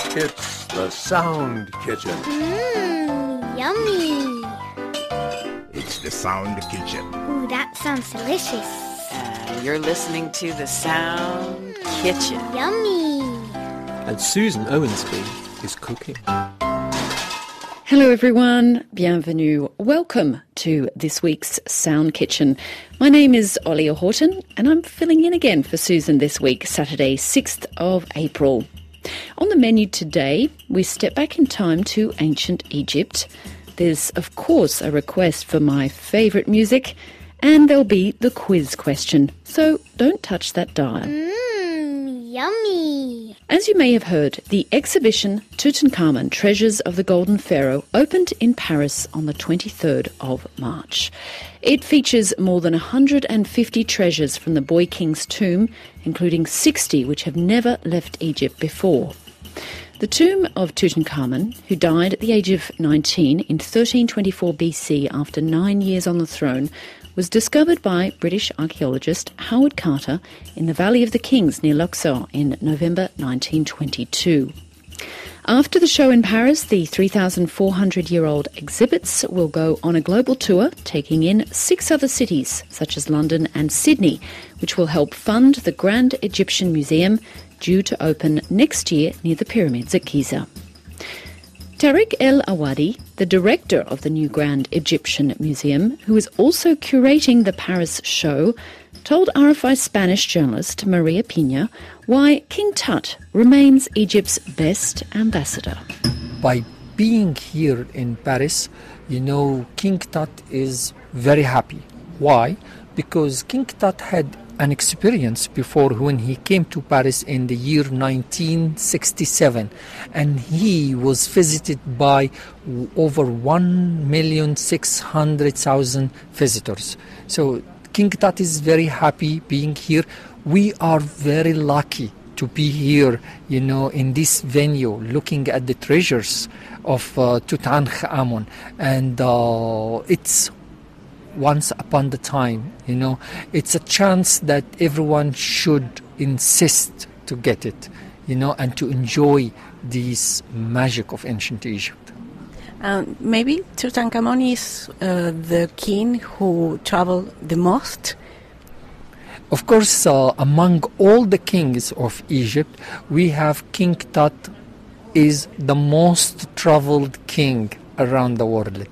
It's the Sound Kitchen. Yummy. It's the Sound Kitchen. Ooh, that sounds delicious. You're listening to the Sound Kitchen. Yummy. And Susan Owensby is cooking. Hello everyone, bienvenue. Welcome to this week's Sound Kitchen. My name is Olia Horton and I'm filling in again for Susan this week, Saturday 6th of April. On the menu today, we step back in time to ancient Egypt. There's of course a request for my favourite music and there'll be the quiz question, so don't touch that dial. Yummy. As you may have heard, the exhibition Tutankhamun Treasures of the Golden Pharaoh opened in Paris on the 23rd of March. It features more than 150 treasures from the boy king's tomb, including 60 which have never left Egypt before. The tomb of Tutankhamun, who died at the age of 19 in 1324 BC after 9 years on the throne, was discovered by British archaeologist Howard Carter in the Valley of the Kings near Luxor in November 1922. After the show in Paris, the 3,400-year-old exhibits will go on a global tour, taking in 6 other cities, such as London and Sydney, which will help fund the Grand Egyptian Museum, due to open next year near the pyramids at Giza. Tarek El Awadi, the director of the new Grand Egyptian Museum, who is also curating the Paris show, told RFI Spanish journalist Maria Pina why King Tut remains Egypt's best ambassador. By being here in Paris, King Tut is very happy. Why? Because King Tut had an experience before when he came to Paris in the year 1967, and he was visited by over 1,600,000 visitors. So King Tut is very happy being here. We are very lucky to be here, in this venue, looking at the treasures of Tutankhamun, and it's once upon the time, it's a chance that everyone should insist to get it, and to enjoy this magic of ancient Egypt. Maybe Tutankhamun is the king who traveled the most? Of course, among all the kings of Egypt, we have King Tut is the most traveled king around the world.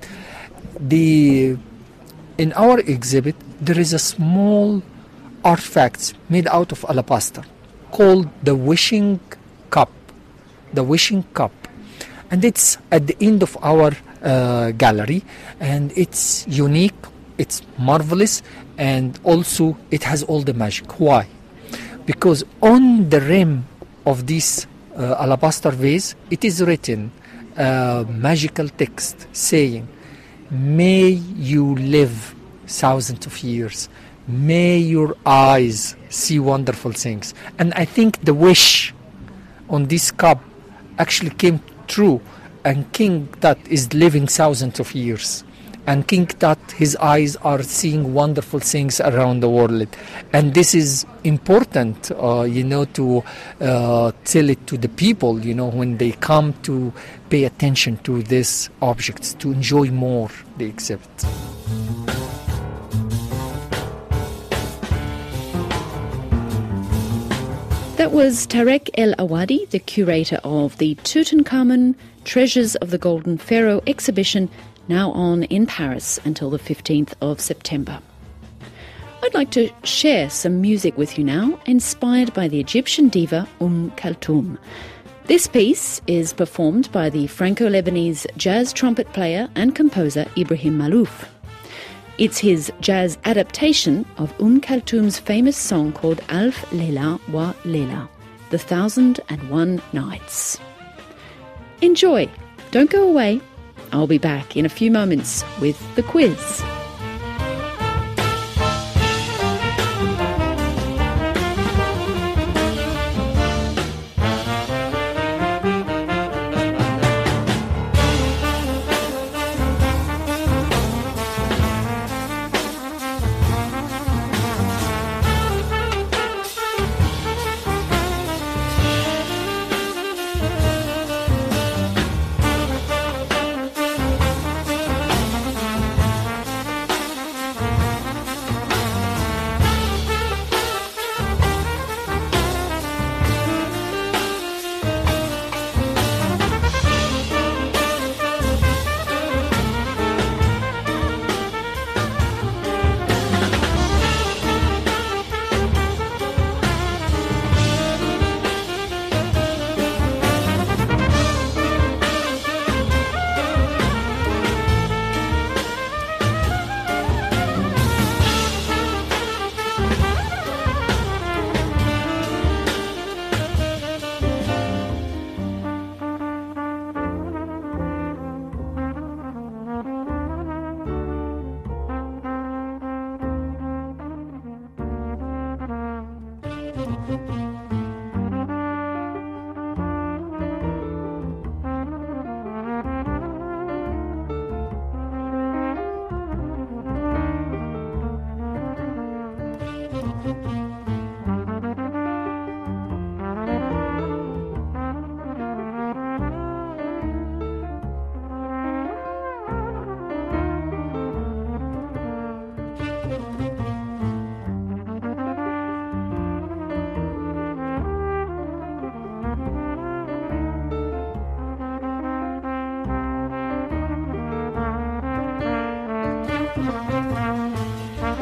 In our exhibit, there is a small artifact made out of alabaster called the Wishing Cup. The Wishing Cup. And it's at the end of our gallery, and it's unique, it's marvelous, and also it has all the magic. Why? Because on the rim of this alabaster vase, it is written a magical text saying, "May you live thousands of years. May your eyes see wonderful things." And I think the wish on this cup actually came true. And King Tut is living thousands of years. And King Tut, his eyes are seeing wonderful things around the world. And this is important, to tell it to the people, when they come to pay attention to these objects, to enjoy more the exhibit. That was Tarek El Awadi, the curator of the Tutankhamun Treasures of the Golden Pharaoh exhibition, now on in Paris until the 15th of September. I'd like to share some music with you now, inspired by the Egyptian diva Kulthum. This piece is performed by the Franco-Lebanese jazz trumpet player and composer Ibrahim Malouf. It's his jazz adaptation of Kulthum's famous song called Alf Lela wa Lela, The 1,001 Nights. Enjoy. Don't go away. I'll be back in a few moments with the quiz.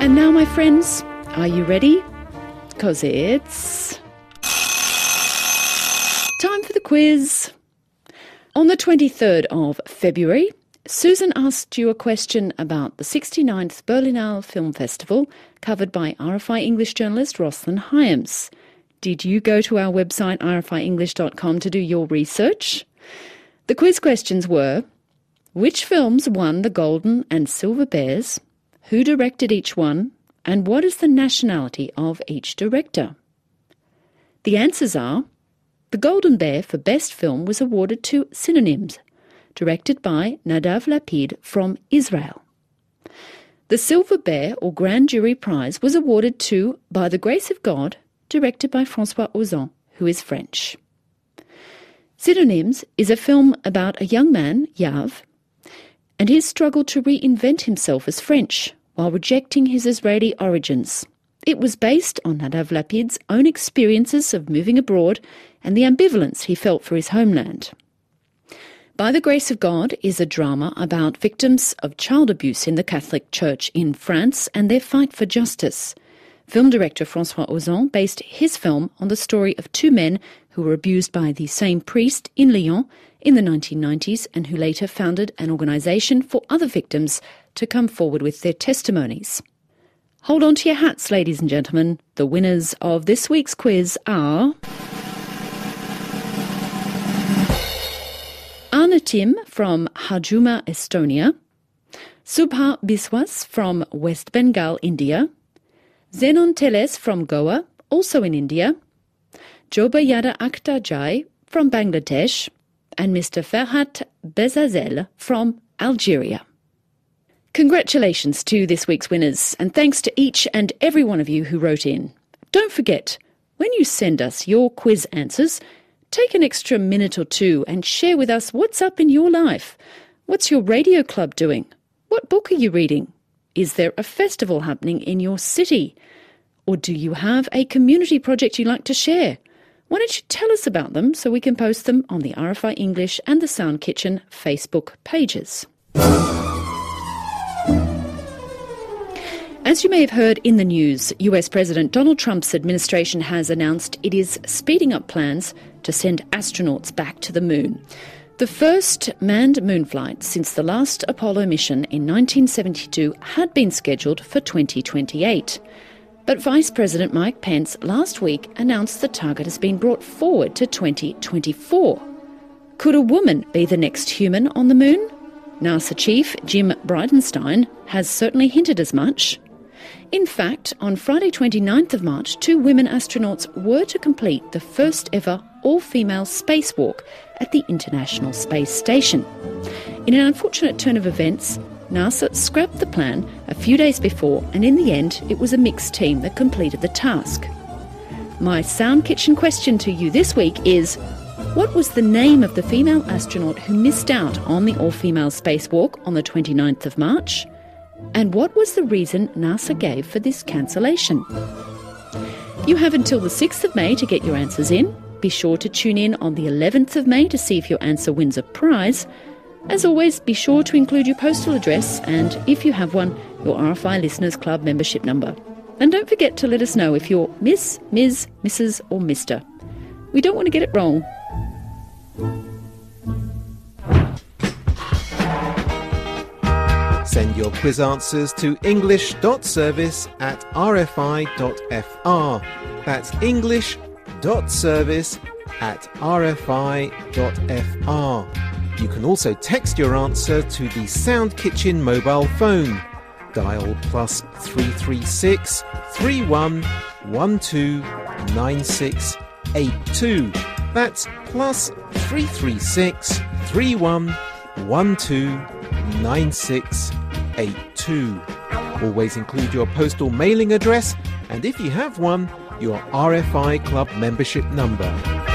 And now, my friends, are you ready? Because it's time for the quiz. On the 23rd of February, Susan asked you a question about the 69th Berlinale Film Festival, covered by RFI English journalist Rosalind Hyams. Did you go to our website rfienglish.com to do your research? The quiz questions were: which films won the Golden and Silver Bears? Who directed each one? And what is the nationality of each director? The answers are: the Golden Bear for Best Film was awarded to Synonyms, directed by Nadav Lapid from Israel. The Silver Bear or Grand Jury Prize was awarded to By the Grace of God, directed by François Ozon, who is French. Synonyms is a film about a young man, Yav, and his struggle to reinvent himself as French while rejecting his Israeli origins. It was based on Nadav Lapid's own experiences of moving abroad and the ambivalence he felt for his homeland. By the Grace of God is a drama about victims of child abuse in the Catholic Church in France and their fight for justice. Film director François Ozon based his film on the story of two men who were abused by the same priest in Lyon in the 1990s and who later founded an organisation for other victims to come forward with their testimonies. Hold on to your hats, ladies and gentlemen. The winners of this week's quiz are Anna Tim from Hajuma, Estonia, Subha Biswas from West Bengal, India, Zenon Teles from Goa, also in India, Jobayada Akhtarjai from Bangladesh, and Mr. Ferhat Bezazel from Algeria. Congratulations to this week's winners, and thanks to each and every one of you who wrote in. Don't forget, when you send us your quiz answers, take an extra minute or two and share with us what's up in your life. What's your radio club doing? What book are you reading? Is there a festival happening in your city? Or do you have a community project you'd like to share? Why don't you tell us about them so we can post them on the RFI English and the Sound Kitchen Facebook pages? As you may have heard in the news, US President Donald Trump's administration has announced it is speeding up plans to send astronauts back to the moon. The first manned moon flight since the last Apollo mission in 1972 had been scheduled for 2028. But Vice President Mike Pence last week announced the target has been brought forward to 2024. Could a woman be the next human on the moon? NASA Chief Jim Bridenstine has certainly hinted as much. In fact, on Friday 29th of March, 2 women astronauts were to complete the first ever all-female spacewalk at the International Space Station. In an unfortunate turn of events, NASA scrapped the plan a few days before, and in the end, it was a mixed team that completed the task. My Sound Kitchen question to you this week is, what was the name of the female astronaut who missed out on the all-female spacewalk on the 29th of March? And what was the reason NASA gave for this cancellation? You have until the 6th of May to get your answers in. Be sure to tune in on the 11th of May to see if your answer wins a prize. As always, be sure to include your postal address and, if you have one, your RFI Listeners Club membership number. And don't forget to let us know if you're Miss, Ms, Mrs or Mr. We don't want to get it wrong. Send your quiz answers to english.service@rfi.fr. That's english.service@rfi.fr. You can also text your answer to the Sound Kitchen mobile phone. Dial +336 31 12 9682. That's +336 31 12 9682. Always include your postal mailing address and, if you have one, your RFI Club membership number.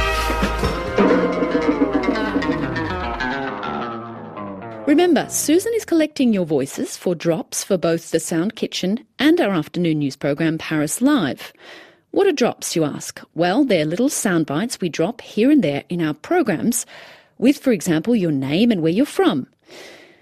Remember, Susan is collecting your voices for drops for both the Sound Kitchen and our afternoon news programme Paris Live. What are drops, you ask? Well, they're little sound bites we drop here and there in our programmes with, for example, your name and where you're from.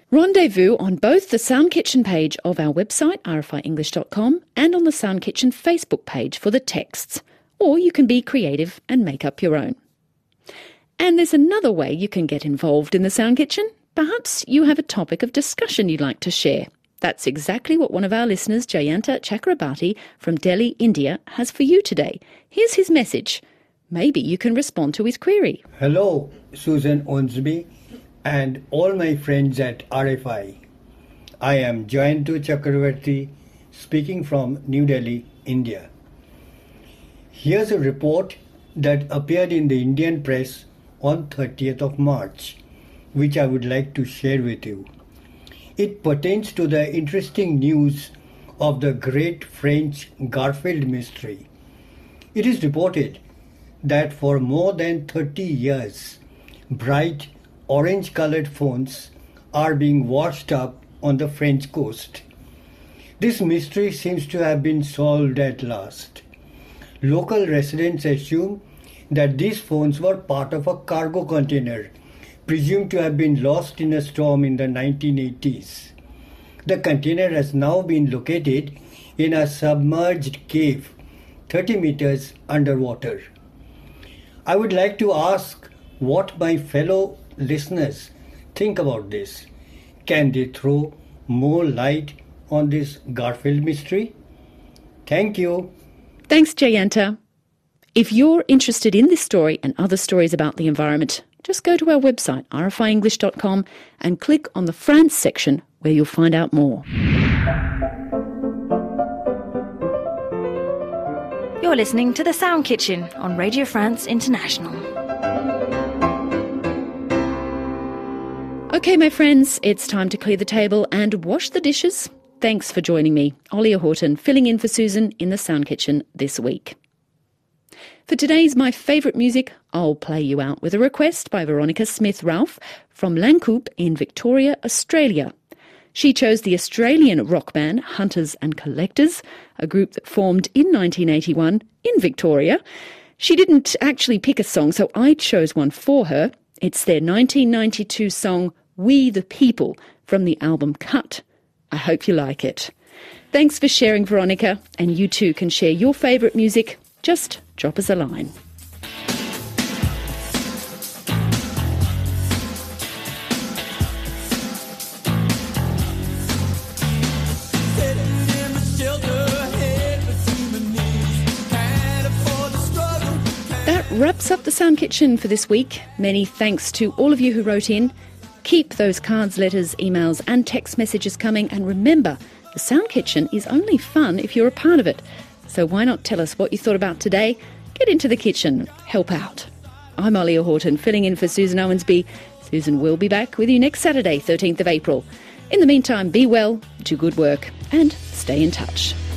Rendezvous on both the Sound Kitchen page of our website, rfienglish.com, and on the Sound Kitchen Facebook page for the texts. Or you can be creative and make up your own. And there's another way you can get involved in the Sound Kitchen. Perhaps you have a topic of discussion you'd like to share. That's exactly what one of our listeners, Jayanta Chakrabarti from Delhi, India, has for you today. Here's his message. Maybe you can respond to his query. Hello, Susan Onsby and all my friends at RFI. I am Jayanta Chakrabarti speaking from New Delhi, India. Here's a report that appeared in the Indian press on 30th of March, which I would like to share with you. It pertains to the interesting news of the great French Garfield mystery. It is reported that for more than 30 years, bright orange-colored phones are being washed up on the French coast. This mystery seems to have been solved at last. Local residents assume that these phones were part of a cargo container, presumed to have been lost in a storm in the 1980s. The container has now been located in a submerged cave 30 meters underwater. I would like to ask what my fellow listeners think about this. Can they throw more light on this Garfield mystery? Thank you. Thanks, Jayanta. If you're interested in this story and other stories about the environment, just go to our website, rfienglish.com, and click on the France section where you'll find out more. You're listening to The Sound Kitchen on Radio France International. OK, my friends, it's time to clear the table and wash the dishes. Thanks for joining me, Olia Horton, filling in for Susan in the Sound Kitchen this week. For today's My Favourite Music, I'll play you out with a request by Veronica Smith-Ralph from Lancoupe in Victoria, Australia. She chose the Australian rock band Hunters and Collectors, a group that formed in 1981 in Victoria. She didn't actually pick a song, so I chose one for her. It's their 1992 song, We the People, from the album Cut. I hope you like it. Thanks for sharing, Veronica, and you too can share your favourite music. Just drop us a line. That wraps up the Sound Kitchen for this week. Many thanks to all of you who wrote in. Keep those cards, letters, emails and text messages coming, and remember, the Sound Kitchen is only fun if you're a part of it. So why not tell us what you thought about today? Get into the kitchen, help out. I'm Olia Horton, filling in for Susan Owensby. Susan will be back with you next Saturday, 13th of April. In the meantime, be well, do good work and stay in touch.